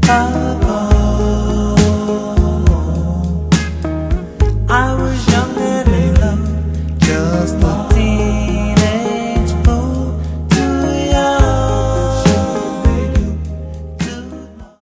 Oh, I was young and in love, just a teen.